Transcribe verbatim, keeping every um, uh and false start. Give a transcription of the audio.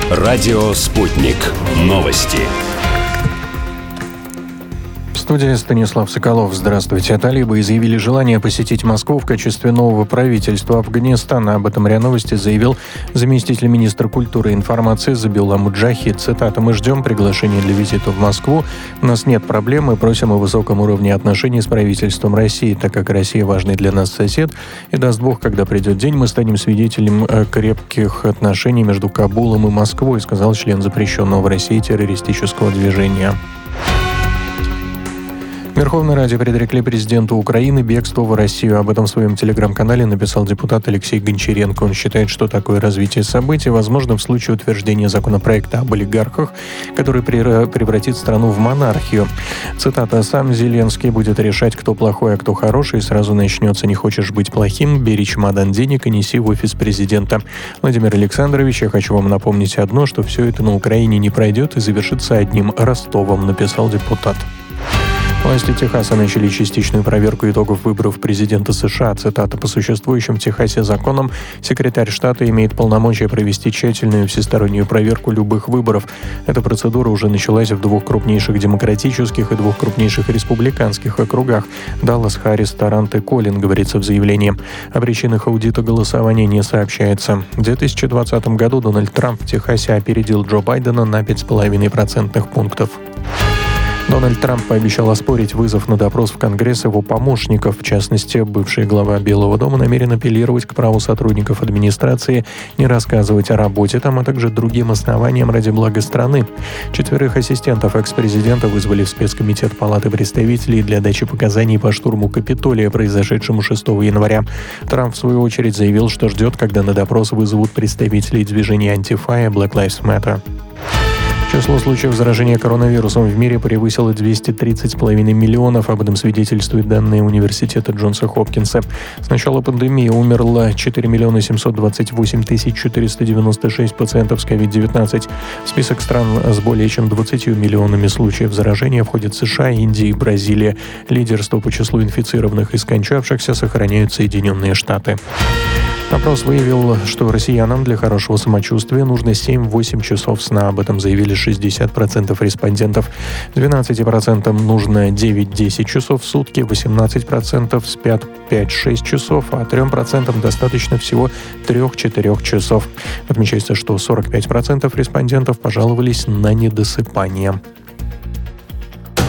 Радио «Спутник». Новости. В студии Станислав Соколов. Здравствуйте. Талибы изъявили желание посетить Москву в качестве нового правительства Афганистана. Об этом РИА Новости заявил заместитель министра культуры и информации Забиулла Муджахид. Цитата: «Мы ждем приглашения для визита в Москву. У нас нет проблем. Мы просим о высоком уровне отношений с правительством России, так как Россия важный для нас сосед. И даст Бог, когда придет день, мы станем свидетелем крепких отношений между Кабулом и Москвой», сказал член запрещенного в России террористического движения. В Верховной Раде предрекли президенту Украины бегство в Россию. Об этом в своем телеграм-канале написал депутат Алексей Гончаренко. Он считает, что такое развитие событий возможно в случае утверждения законопроекта об олигархах, который превратит страну в монархию. Цитата: «Сам Зеленский будет решать, кто плохой, а кто хороший, и сразу начнется: не хочешь быть плохим, бери чемодан денег и неси в офис президента. Владимир Александрович, я хочу вам напомнить одно, что все это на Украине не пройдет и завершится одним Ростовом», написал депутат. Власти Техаса начали частичную проверку итогов выборов президента США. Цитата: «По существующим в Техасе законам секретарь штата имеет полномочия провести тщательную всестороннюю проверку любых выборов. Эта процедура уже началась в двух крупнейших демократических и двух крупнейших республиканских округах – Даллас, Харрис, Таранто и Колин», говорится в заявлении. О причинах аудита голосования не сообщается. В две тысячи двадцатом году Дональд Трамп в Техасе опередил Джо Байдена на пять целых пять десятых процентных пунктов. Дональд Трамп пообещал оспорить вызов на допрос в Конгресс его помощников. В частности, бывший глава Белого дома намерен апеллировать к праву сотрудников администрации не рассказывать о работе там, а также другим основаниям ради блага страны. Четверых ассистентов экс-президента вызвали в спецкомитет Палаты представителей для дачи показаний по штурму Капитолия, произошедшему шестого января. Трамп, в свою очередь, заявил, что ждет, когда на допрос вызовут представителей движения Антифа и Black Lives Matter. Число случаев заражения коронавирусом в мире превысило двести тридцать целых пять десятых миллионов. Об этом свидетельствуют данные университета Джонса Хопкинса. С начала пандемии умерло четыре миллиона семьсот двадцать восемь тысяч четыреста девяносто шесть пациентов с ковид девятнадцать. В список стран с более чем двадцатью миллионами случаев заражения входят США, Индия и Бразилия. Лидерство по числу инфицированных и скончавшихся сохраняют Соединенные Штаты. Опрос выявил, что россиянам для хорошего самочувствия нужно семь-восемь часов сна. Об этом заявили шестьдесят процентов респондентов. двенадцать процентов нужно девять-десять часов в сутки, восемнадцать процентов спят пять-шесть часов, а трем процентам достаточно всего трех-четырех часов. Отмечается, что сорок пять процентов респондентов пожаловались на недосыпание.